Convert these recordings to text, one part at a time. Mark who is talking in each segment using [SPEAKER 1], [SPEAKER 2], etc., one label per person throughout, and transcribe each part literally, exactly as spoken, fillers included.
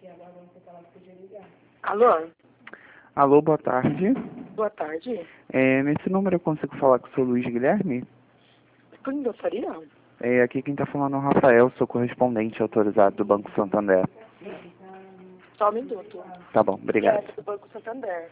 [SPEAKER 1] Alô?
[SPEAKER 2] Alô, boa tarde.
[SPEAKER 1] Boa tarde.
[SPEAKER 2] É, nesse número eu consigo falar com o seu Luiz Guilherme?
[SPEAKER 1] Quem gostaria?
[SPEAKER 2] É, aqui quem está falando é o Rafael, sou correspondente autorizado do Banco Santander.
[SPEAKER 1] Só um minuto.
[SPEAKER 2] Tá bom, obrigado.
[SPEAKER 1] É, do Banco Santander.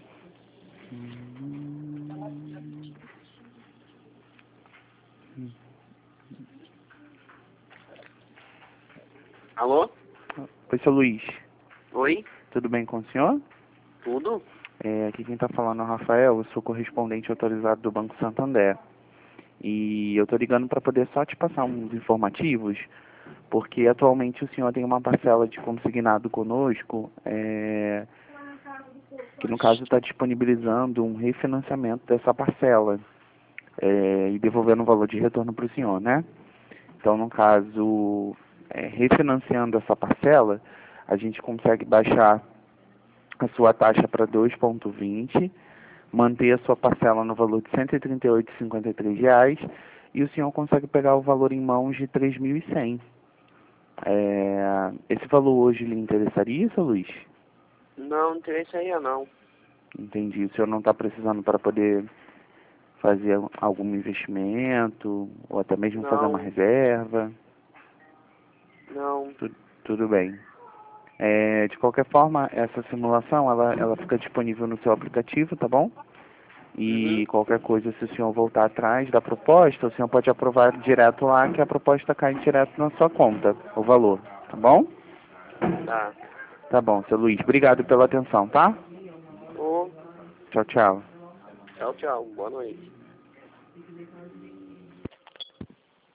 [SPEAKER 3] Alô?
[SPEAKER 2] Oi, seu Luiz.
[SPEAKER 3] Oi?
[SPEAKER 2] Tudo bem com o senhor?
[SPEAKER 3] Tudo?
[SPEAKER 2] É, aqui quem está falando é o Rafael, eu sou correspondente autorizado do Banco Santander. E eu estou ligando para poder só te passar uns informativos, porque atualmente o senhor tem uma parcela de consignado conosco, é, que no caso está disponibilizando um refinanciamento dessa parcela, é, e devolvendo o valor de retorno para o senhor, né? Então, no caso, é, refinanciando essa parcela, a gente consegue baixar a sua taxa para dois vírgula vinte, manter a sua parcela no valor de cento e trinta e oito vírgula cinquenta e três reais e o senhor consegue pegar o valor em mãos de três mil e cem. É, esse valor hoje lhe interessaria, seu Luiz?
[SPEAKER 3] Não, não interessaria não.
[SPEAKER 2] Entendi. O senhor não está precisando para poder fazer algum investimento ou até mesmo
[SPEAKER 3] Não.
[SPEAKER 2] fazer uma reserva?
[SPEAKER 3] Não.
[SPEAKER 2] Tu- tudo bem. É, de qualquer forma, essa simulação ela, ela fica disponível no seu aplicativo, tá bom? E
[SPEAKER 3] Uhum.
[SPEAKER 2] qualquer coisa, se o senhor voltar atrás da proposta, o senhor pode aprovar direto lá, que a proposta cai direto na sua conta, o valor, tá bom?
[SPEAKER 3] Tá.
[SPEAKER 2] Tá bom, seu Luiz. Obrigado pela atenção, tá?
[SPEAKER 3] Ô,
[SPEAKER 2] Tchau, tchau.
[SPEAKER 3] tchau, tchau. Boa noite.